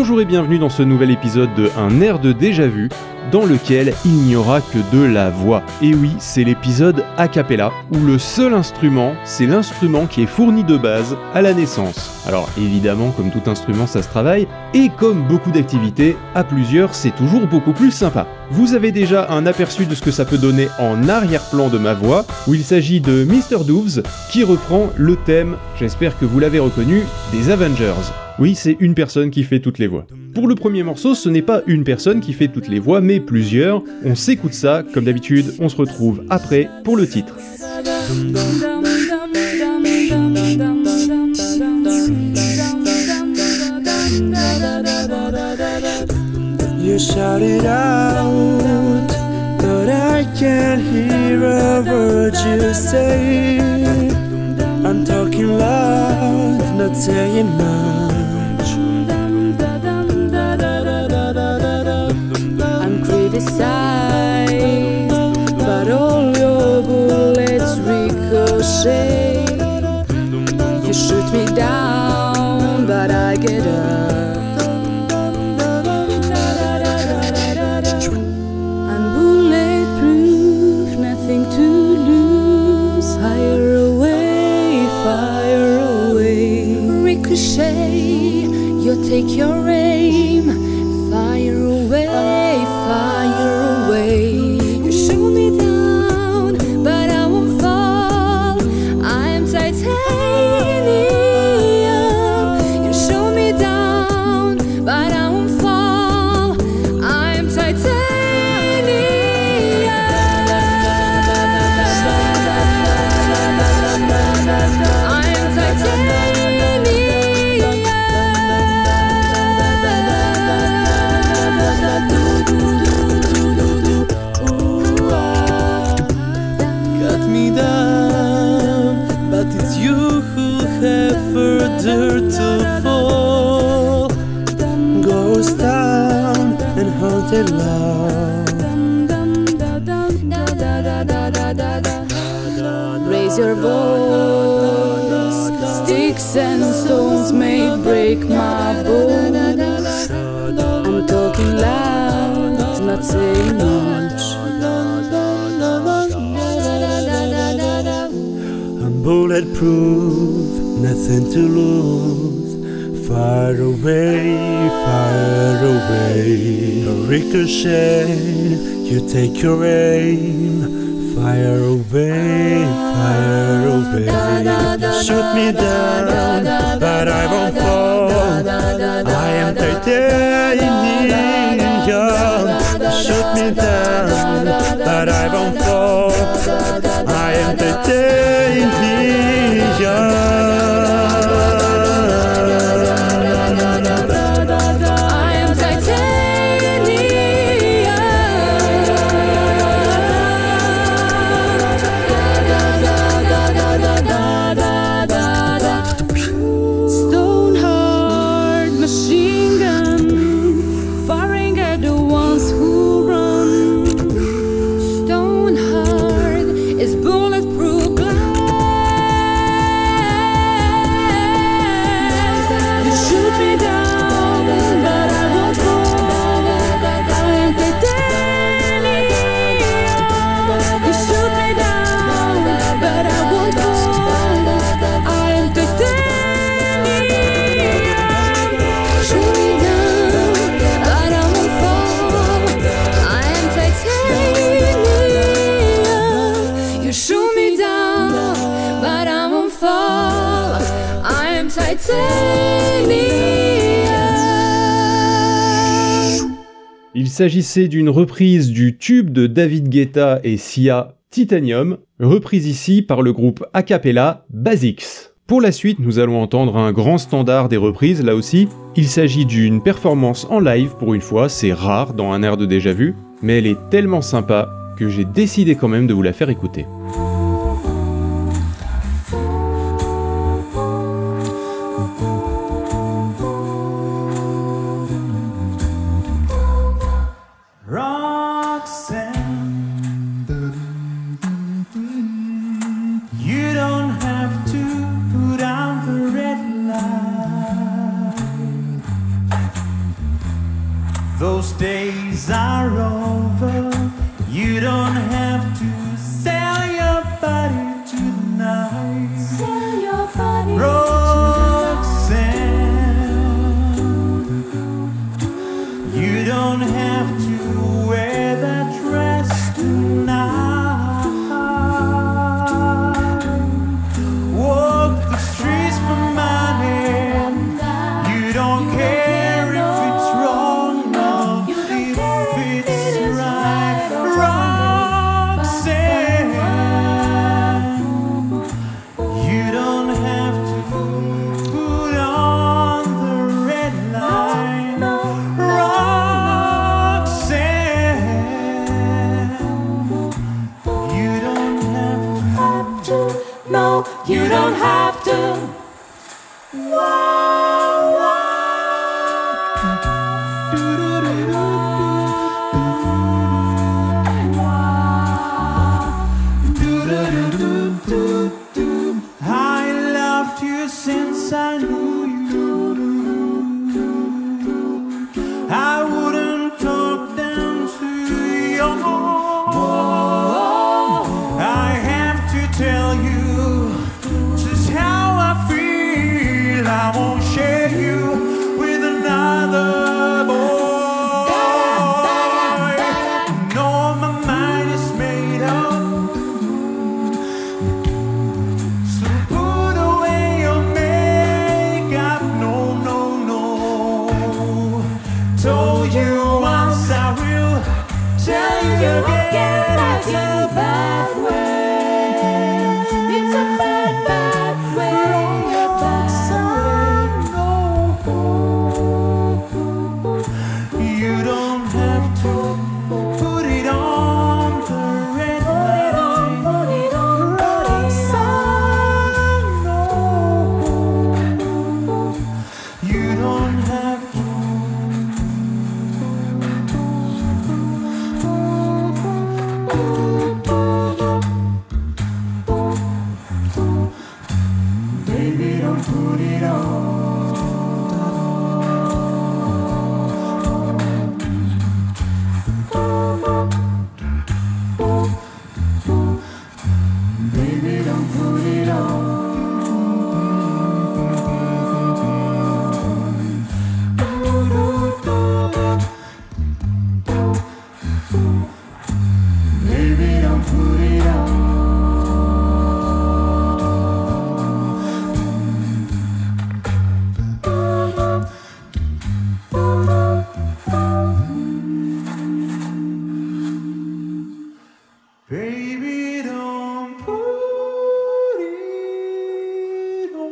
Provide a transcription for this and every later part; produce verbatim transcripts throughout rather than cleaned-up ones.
Bonjour et bienvenue dans ce nouvel épisode de Un air de déjà-vu, dans lequel il n'y aura que de la voix. Et oui, c'est l'épisode a cappella, où le seul instrument, c'est l'instrument qui est fourni de base à la naissance. Alors évidemment, comme tout instrument, ça se travaille, et comme beaucoup d'activités, à plusieurs, c'est toujours beaucoup plus sympa. Vous avez déjà un aperçu de ce que ça peut donner en arrière-plan de ma voix, où il s'agit de mister Doovz, qui reprend le thème, j'espère que vous l'avez reconnu, des Avengers. Oui, c'est une personne qui fait toutes les voix. Pour le premier morceau, ce n'est pas une personne qui fait toutes les voix, mais plusieurs. On s'écoute ça, comme d'habitude, on se retrouve après pour le titre. You shout it out, but I can't hear a word you say. I'm talking loud, not saying much. I'm criticized, but all your bullets ricochet. You shoot me down, but I get up. I'm bulletproof, nothing to lose. Fire away, fire away. Ricochet, you take your aim. Fire away, fire away. You shoot me down, but I won't fall. I'm titanium. You shoot me down, but I won't fall. I'm titanium. I'm titanium. Cut me down, but it's you who have further to fall. Ghost town and haunted love. Raise your voice. Sticks and stones may break my bones. I'm talking loud, not saying much. I'm bulletproof, nothing to lose. Fire away, fire away. A ricochet, you take your aim. Fire away, fire away. Shoot me down, but I won't fall. I am titanium. Shoot me down, but I won't fall. I am titanium. Il s'agissait d'une reprise du tube de David Guetta et Sia, Titanium, reprise ici par le groupe a cappella Basics. Pour la suite, nous allons entendre un grand standard des reprises, là aussi. Il s'agit d'une performance en live pour une fois, c'est rare dans un air de déjà-vu, mais elle est tellement sympa que j'ai décidé quand même de vous la faire écouter. You don't have to put on the red light. days are over. You don't have to sell your body tonight. Sell your body Roxanne, you don't have to wear that dress tonight. Walk the streets for money. You don't care if it's wrong or if it's right. Roxanne, you don't have to put on the red light. Roxanne, you don't have to. No, you don't have to. I loved you since I knew you. I wouldn't talk down to you. I have to tell you just how I feel. I won't share you with another boy. No, my mind is made up. So put away your makeup. No, no, no. Told you once I will tell you again. It's a bad way. It's a bad, bad way. A bad You don't have to put it on the red light. Put it on, put it on. You don't have to. Baby, don't put it on. Baby, don't put it on. Baby, don't put it on. Baby, don't put it on.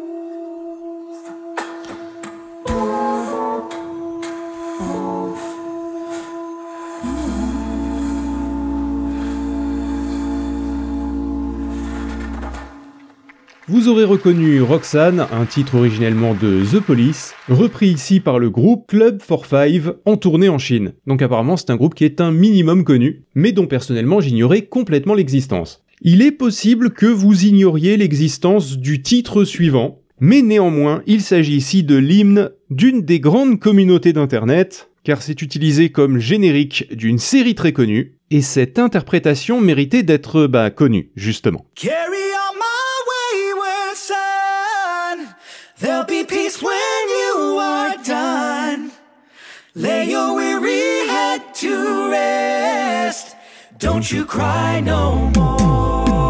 Vous aurez reconnu Roxanne, un titre originellement de The Police, repris ici par le groupe Club for Five en tournée en Chine. Donc apparemment c'est un groupe qui est un minimum connu, mais dont personnellement j'ignorais complètement l'existence. Il est possible que vous ignoriez l'existence du titre suivant, mais néanmoins il s'agit ici de l'hymne d'une des grandes communautés d'internet, car c'est utilisé comme générique d'une série très connue, et cette interprétation méritait d'être, bah, connue, justement. Carry on my wayward son. There'll be peace when you are done. Lay your weary head to rest. Don't you cry no more.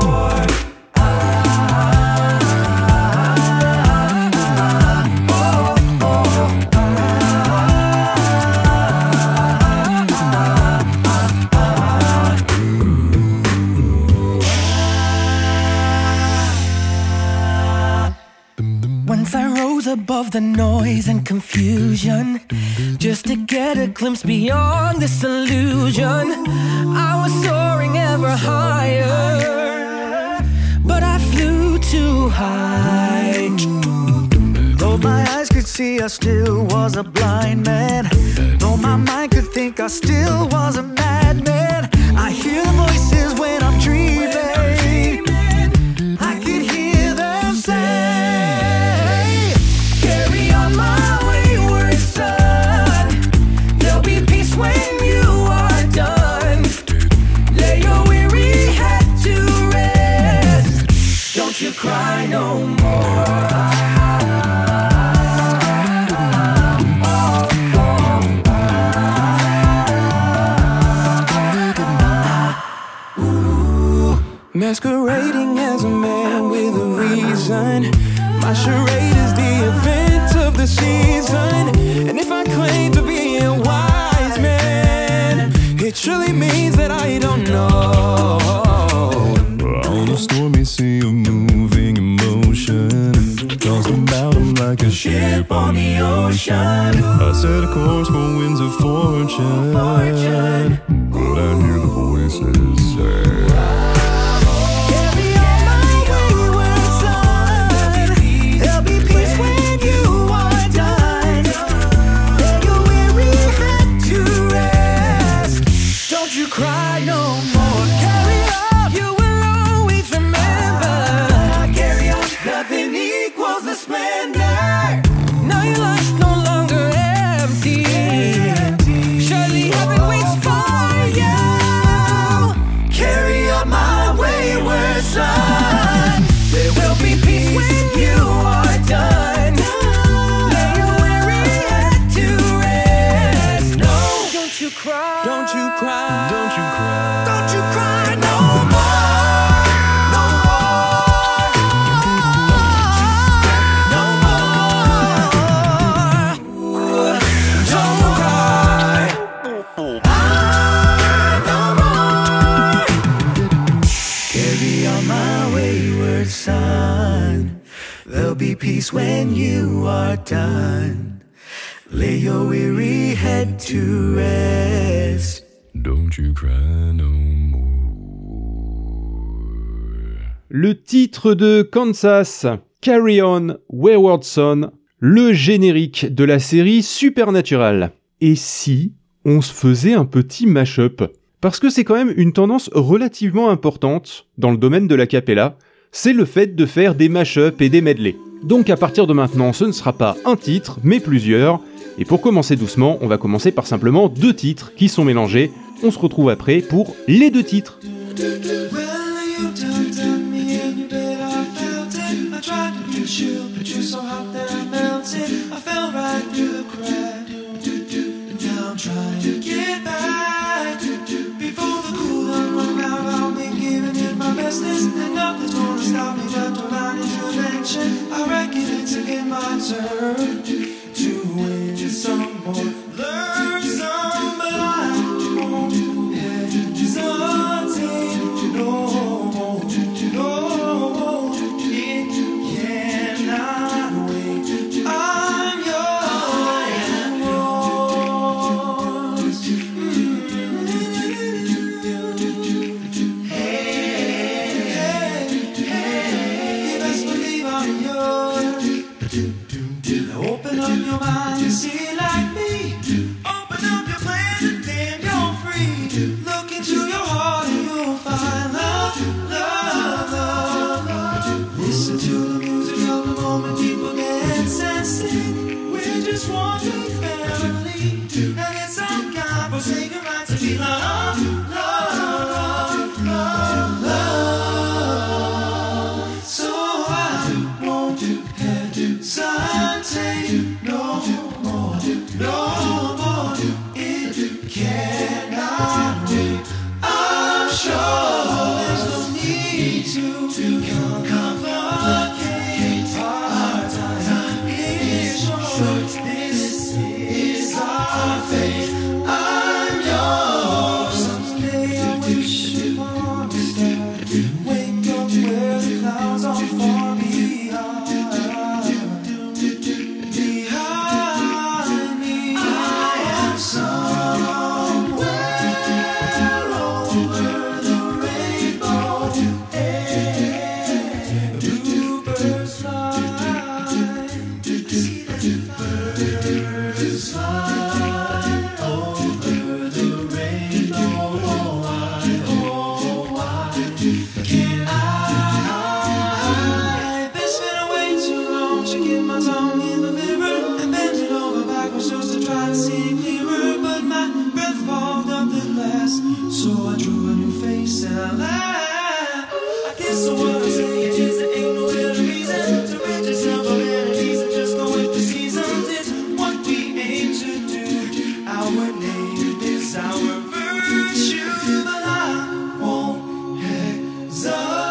Once I rose above the noise and confusion, just to get a glimpse beyond this illusion. I was soaring ever higher, but I flew too high. Though my eyes could see, I still was a blind man. Though my mind could think, I still was a madman. I hear the voices when I'm dreaming. I could hear them say, carry on my wayward son. There'll be peace when you Masquerading as a man with a reason. My charade is the event of the season. And if I claim to be a wise man, it truly means that I don't know. On a stormy sea of moving emotion, tossed about him like a ship on the ocean. I set a course for winds of fortune, but I hear the voices say, cry no more. Carry on, you will always remember. Carry on, nothing equals the splendor. Now your life's no longer empty. Surely heaven waits for you. Carry on, my wayward son. There will be peace when you are done. Lay your weary head to rest. No, don't you cry. Don't you cry. don't you cry, Don't you cry no more, no more, no more. Don't cry, ah, no more. Carry on, my wayward son. There'll be peace when you are done. Lay your weary head to rest. don't you cry no more. Le titre de Kansas, Carry On, Wayward Son, le générique de la série Supernatural. Et si on se faisait un petit mash-up ? Parce que c'est quand même une tendance relativement importante dans le domaine de la cappella, c'est le fait de faire des mash-up et des medley. Donc à partir de maintenant, ce ne sera pas un titre, mais plusieurs. Et pour commencer doucement, on va commencer par simplement deux titres qui sont mélangés. On se retrouve après pour les deux titres. Some more, learn some, but I won't hesitate no more, no more. It cannot wait. I'm yours. Hey, hey, hey, you best believe I'm yours. Open up your mind and see. Our virtue, but I won't hesitate.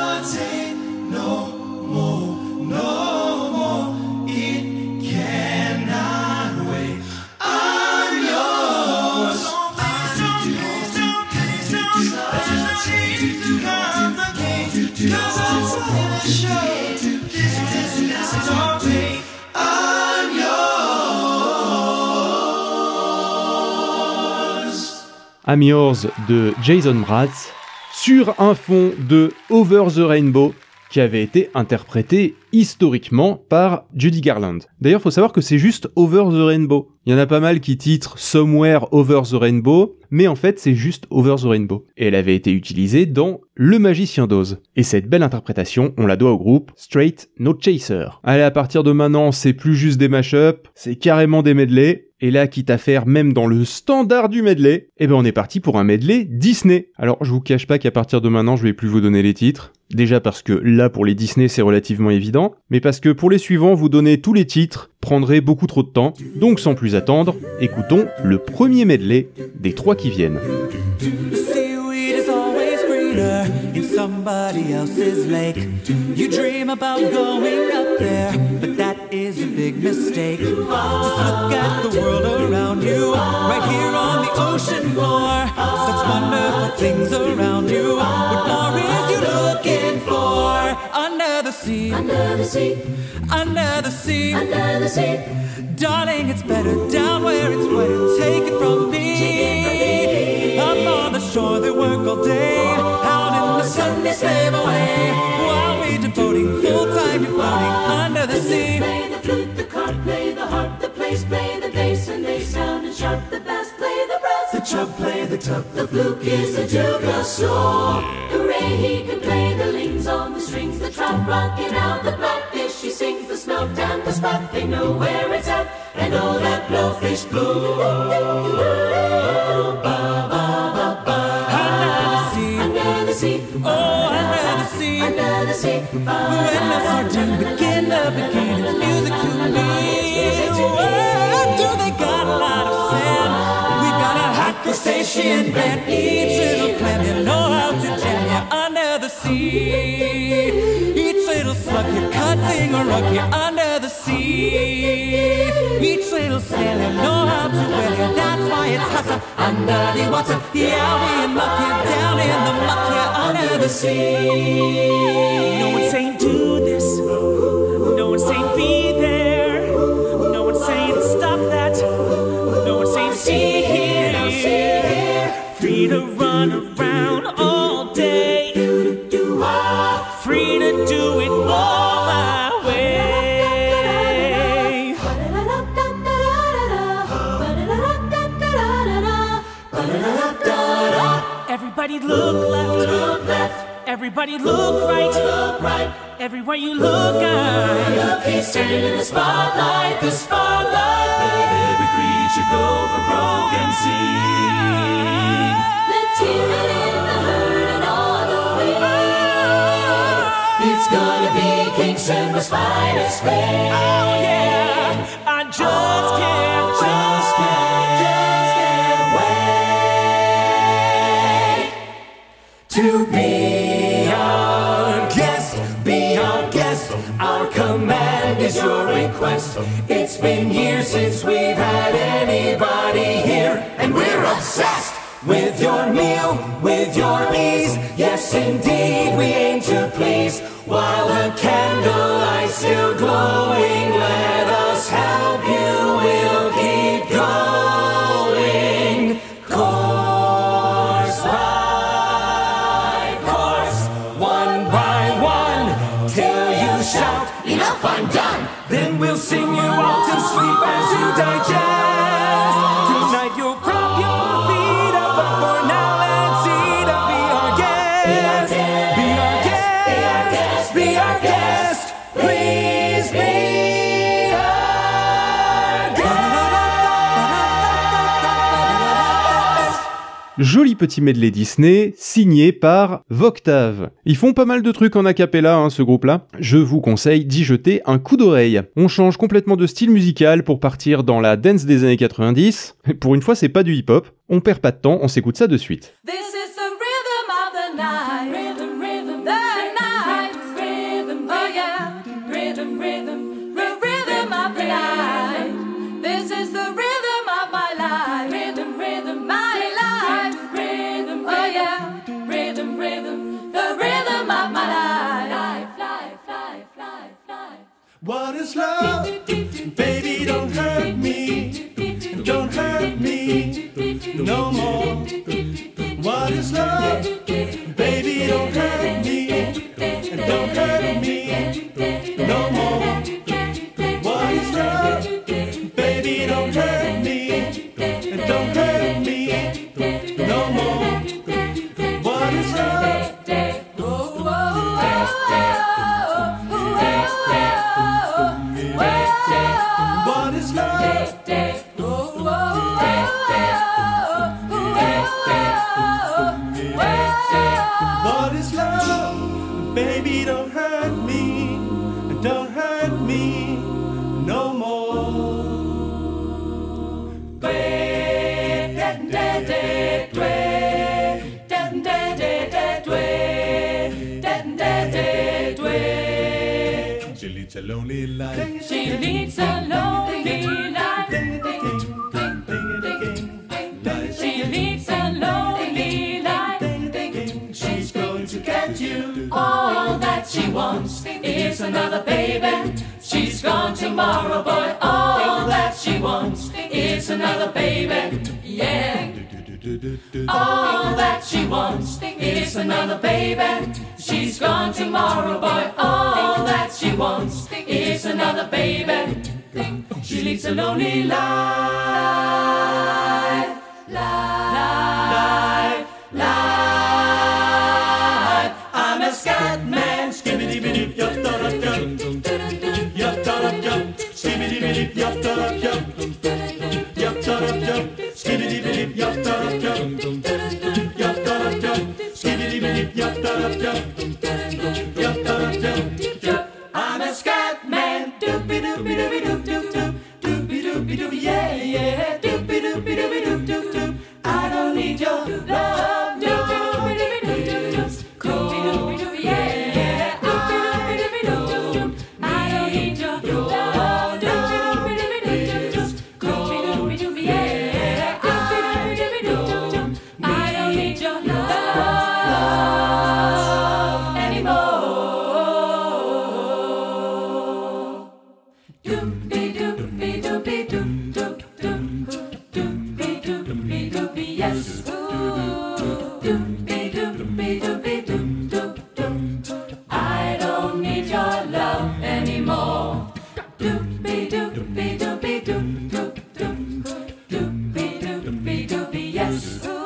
I'm Yours de Jason Mraz, sur un fond de Over the Rainbow, qui avait été interprété historiquement par Judy Garland. D'ailleurs, faut savoir que c'est juste Over the Rainbow. Il y en a pas mal qui titrent Somewhere Over the Rainbow, mais en fait, c'est juste Over the Rainbow. Et elle avait été utilisée dans Le Magicien d'Oz. Et cette belle interprétation, on la doit au groupe Straight No Chaser. Allez, à partir de maintenant, c'est plus juste des mash-up, c'est carrément des medley. Et là, quitte à faire même dans le standard du medley, eh ben on est parti pour un medley Disney. Alors, je vous cache pas qu'à partir de maintenant, je vais plus vous donner les titres. Déjà parce que là, pour les Disney, c'est relativement évident, mais parce que pour les suivants, vous donner tous les titres prendrait beaucoup trop de temps. Donc, sans plus attendre, écoutons le premier medley des trois qui viennent. In somebody else's lake, you dream about going up there, but that is a big mistake. Just look at the world around you, right here on the ocean floor. Such wonderful things around you. What more is you looking for? Under the sea, under the sea, under the sea, under the sea. Darling, it's better down where it's wetter. Take it from me. Up on the shore they work all day. The sun they slave away while we devoting full time to floating under the sea. Play the flute, the card, play the harp, the place, play the bass, and they sound and sharp. The bass play the brass, the chub play the tub, the fluke is the juga so. Hooray, he can play the lings on the strings, the trout rocking out the blackfish. He sings the smelt and the spot, they know where it's at, and all that blowfish blue. Ba ba ba ba. Under the sea, oh, under the sea, under the sea. When the sardine begin to begin, it's music to me. Oh, do they got a lot of sand? We've got a hot crustacean band. Each little clam, you know how to jam you under the sea. Each little slug, you're cutting a rug here under the sea. Each little snail, you know how to whale you. That's why it's hotter under the water. Yeah, we muck you down in the muck here under the sea. No one's saying do this. No one's saying be there. No one's saying stop that. No one's saying see here. Free to run around all day. Free to do it all my way. Everybody look left, look left. Everybody look right, look right. Everywhere you look, I look. He's standing in the spotlight, the spotlight. Let every creature go for broke and see. Let's hear it in the herd and all the way. It's gonna be King Simba's finest rain. Oh yeah, I just can't, just can't, just can't wait to be our guest, be our guest. Our command is your request. It's been years since we've had anybody here, and we're obsessed with your meal, with your ease. Yes, indeed, we aim to please. While the candlelight's still glowing, let us help you, we'll keep going. Course by course, one by one, till you shout, enough, I'm done. Then we'll sing you all to sleep as you digest. Tonight you'll prop your feet up, but for now let's eat up. Be our guest, be our guest, be our guest, please be our guest. Joli petit medley Disney, signé par Voctave. Ils font pas mal de trucs en acapella, hein, ce groupe-là. Je vous conseille d'y jeter un coup d'oreille. On change complètement de style musical pour partir dans la dance des années quatre-vingt-dix. Pour une fois, c'est pas du hip-hop. On perd pas de temps, on s'écoute ça de suite. This is the rhythm of the night. Rhythm, rhythm, the night. Rhythm, oh yeah. Rhythm, rhythm, the rhythm of the night. This is the rhythm of my life. Rhythm, rhythm, my life. Rhythm, oh yeah. Rhythm, rhythm, the rhythm of my life. Life, life, life, life, life. What is love? Baby, don't hurt me. Don't hurt me no more. What is love? Baby, don't hurt me, and don't hurt me no more. What is love? Baby, don't hurt me, and don't hurt me no more. What is love? What is love? What is love? Baby, don't hurt me, and don't hurt me no more. She leads a lonely life. She leads a lonely life. She leads a lonely life. She's going to get you. All that she wants is another baby. She's gone tomorrow, boy. All that she wants is another baby. Yeah. All that she wants is another baby. She's gone tomorrow, boy. All that she wants is another baby. She leads a lonely life. Life, life, life. I'm a scat man. Skibbity bitty, yup, da da yup. Yup, da da yup. Skibbity bitty, yup, da da yup. Yup, da da yup. Skibbity bitty, yup, da da yup. Yup, da da yup. Skibbity bitty, yup, da da yup. Yup, da da yup. I'm a scat man. Doopy doopy doopy doop doop doop. Doopy doopy doopy yeah yeah. Doopy doopy doopy doop doop doop. I don't need your love. Doopy doopy doopy doop doop doop. Doopy doopy doopy yeah yeah. Doopy doopy doopy doop doop doop. I don't need your love. Doopy doopy doopy doop doop doop. Doopy doopy doopy yeah. Doopy doopy doopy doop doop doop. I don't need your love anymore. Doopy doopy doopy doop doop doop. Doopy doopy doopy yes. Doopy doopy doopy doop doop doop. I don't need your love anymore. Doopy doopy doopy doop doop doop. Doopy doopy doopy yes.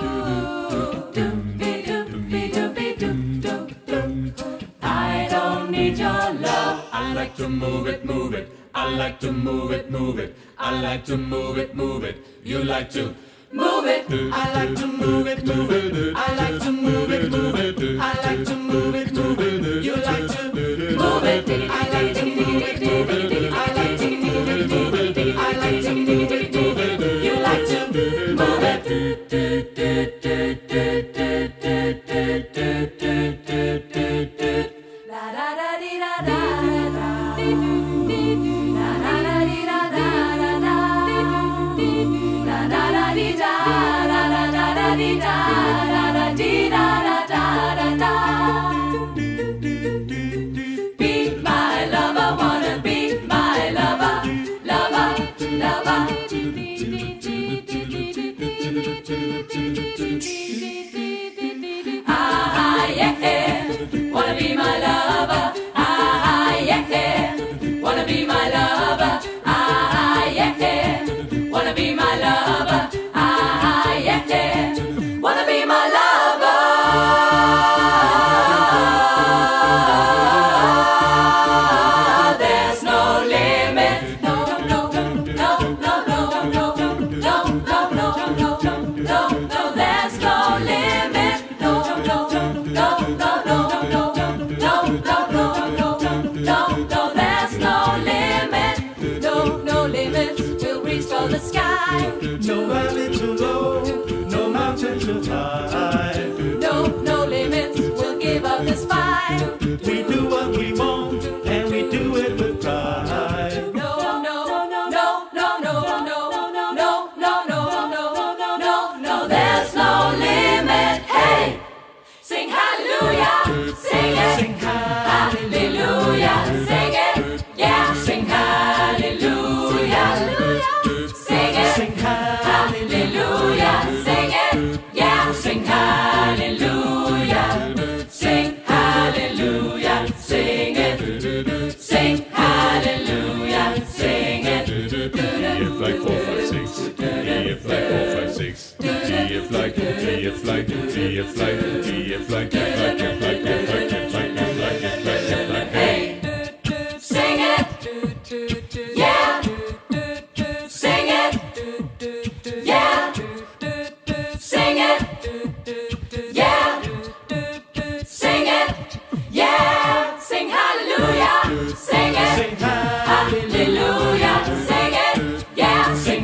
Doopy doopy doopy doop doop doop. I don't need your love. I like to move it, move it. I like to move it, move it. I like to move it, move it. You like to Move it. I like to move it, move it. I like to move it, move it. I like to move it, move it. You like to Move it. I like to move it, move it. I like to move it, move it. I like to move it, move it. You like to move it. La da da dee da da da. La da da dee da da da da. La da da dee da da da da da dee da da da dee da da. like, F like, F like, F like, F like, F like, F like, F like, F like, F like, F like, hey. Sing it, yeah. Sing it, yeah. Sing it, yeah. Sing it, yeah. Sing hallelujah. Sing it, hallelujah. Sing it, yeah. Sing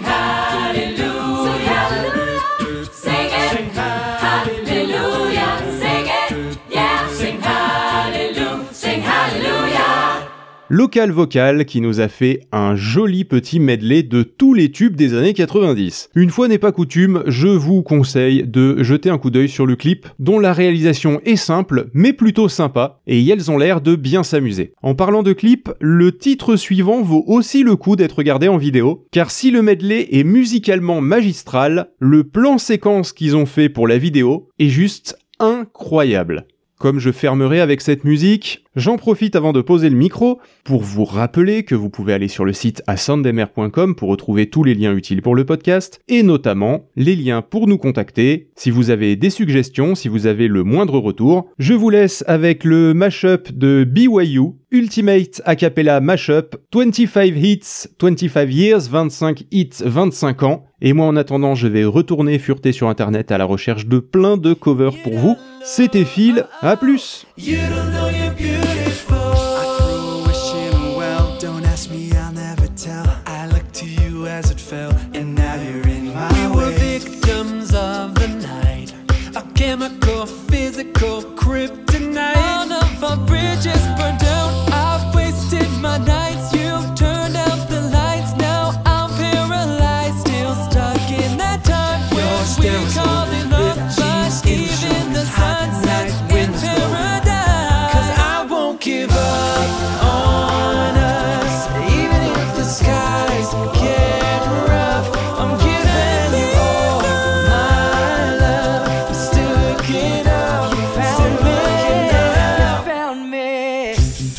hallelujah. Sing it, hallelujah. Sing it, yeah. Sing hallelujah. Sing hallelujah. Local Vocal qui nous a fait un joli petit medley de tous les tubes des années quatre-vingt-dix. Une fois n'est pas coutume, je vous conseille de jeter un coup d'œil sur le clip, dont la réalisation est simple, mais plutôt sympa, et elles ont l'air de bien s'amuser. En parlant de clip, le titre suivant vaut aussi le coup d'être regardé en vidéo, car si le medley est musicalement magistral, le plan séquence qu'ils ont fait pour la vidéo est juste incroyable. Comme je fermerai avec cette musique, j'en profite avant de poser le micro pour vous rappeler que vous pouvez aller sur le site a sound m r point com pour retrouver tous les liens utiles pour le podcast, et notamment les liens pour nous contacter. Si vous avez des suggestions, si vous avez le moindre retour, je vous laisse avec le mashup de B Y U, Ultimate Acapella Mashup, vingt-cinq hits, vingt-cinq years, vingt-cinq hits, vingt-cinq ans. Et moi en attendant, je vais retourner fureter sur internet à la recherche de plein de covers pour vous. C'était Phil, à plus! You don't know you're beautiful. I threw a wish in a well. Don't ask me, I'll never tell. I looked to you as it fell, and now you're in my way. We were victims of the night. A chemical, physical kryptonite. All of our bridges burned down. I've wasted my nights. You've turned out the lights. Now I'm paralyzed, still stuck in that time when we called it love. But even the sun sets in paradise. 'Cause I won't give up on us, even if the skies get rough. I'm giving you all my love. I'm still looking up. You found me. You found me.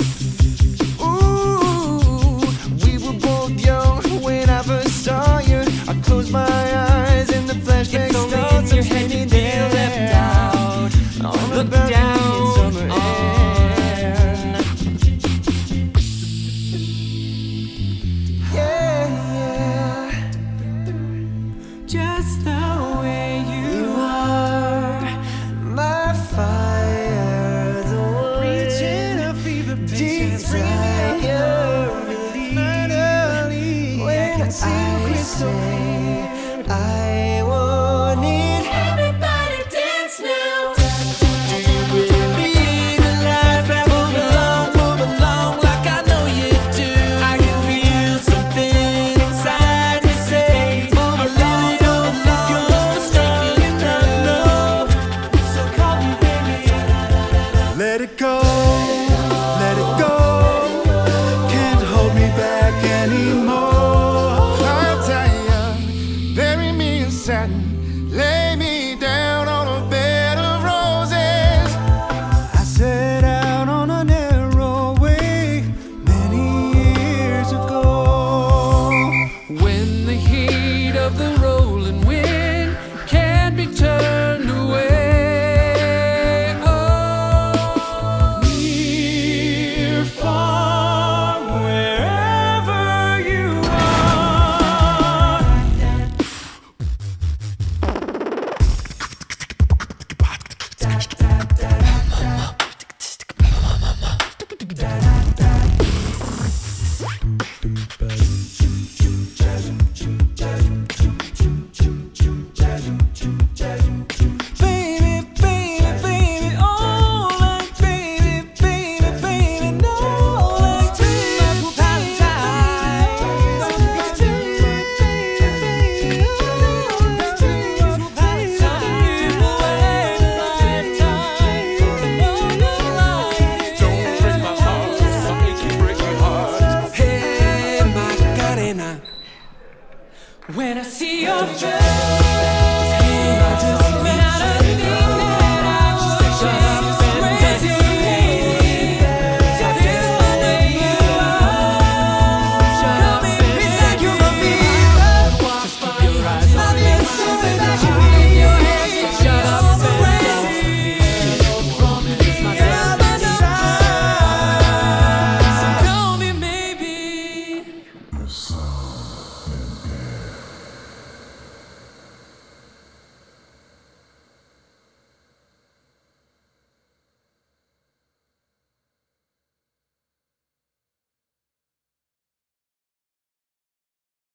Ooh, we were both young when I first saw you. I closed my eyes and the flashback starts. Your head you did left out on the burning summer air. Yeah, yeah. Just the way you are, my fire, the one reaching a fever desire. Finally, when I say